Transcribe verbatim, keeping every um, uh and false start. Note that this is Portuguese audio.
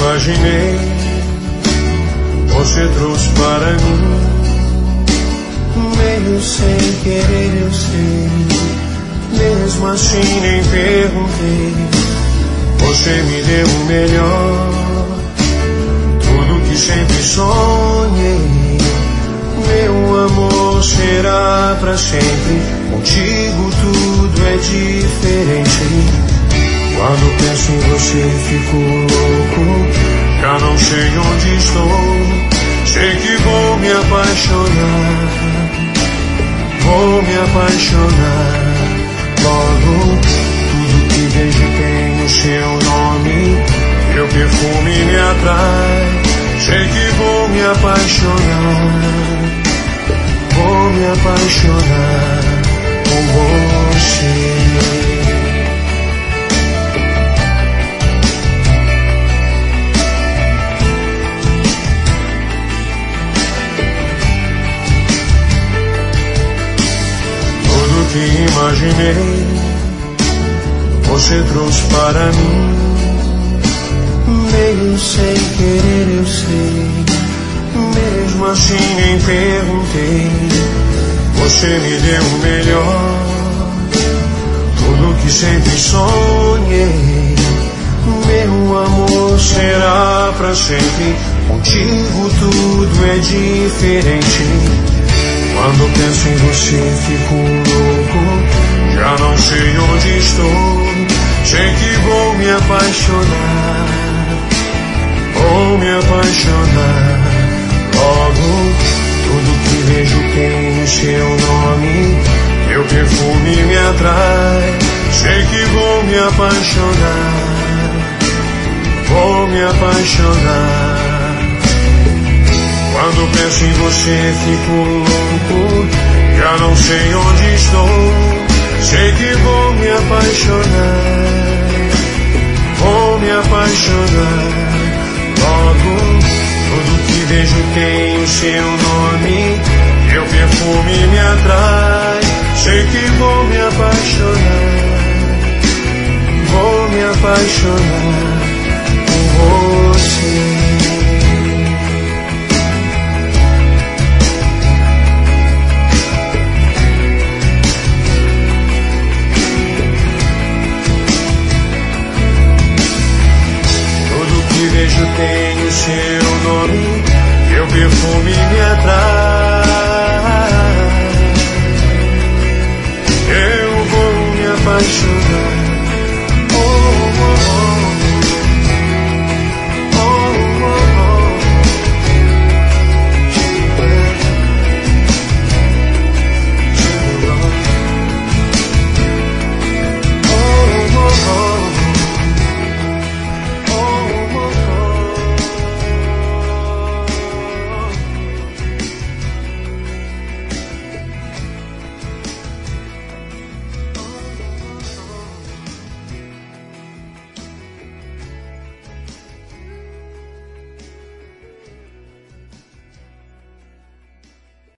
imaginei, você trouxe para mim. Meio sem querer eu sei, mesmo assim nem perguntei. Você me deu o melhor, tudo que sempre sonhei. Meu amor será pra sempre, contigo tudo é diferente. Quando penso em você fico louco, já não sei onde estou. Sei que vou me apaixonar, vou me apaixonar. Logo, tudo que vejo tem o seu nome, meu perfume me atrai. Sei que vou me apaixonar, vou me apaixonar por você. Que imaginei, você trouxe para mim. Meio sem querer eu sei, mesmo assim nem perguntei. Você me deu o melhor, tudo que sempre sonhei. Meu amor será pra sempre, contigo tudo é diferente. Quando penso em você fico louco, já não sei onde estou. Sei que vou me apaixonar, vou me apaixonar. Logo, tudo que vejo tem o seu nome, meu perfume me atrai. Sei que vou me apaixonar, vou me apaixonar. Quando penso em você fico louco, já não sei onde estou. Sei que vou me apaixonar, vou me apaixonar. Logo, tudo que vejo tem o seu nome, meu perfume me atrai. Sei que vou me apaixonar, vou me apaixonar por você. Vejo tem o seu nome, meu perfume me atrai.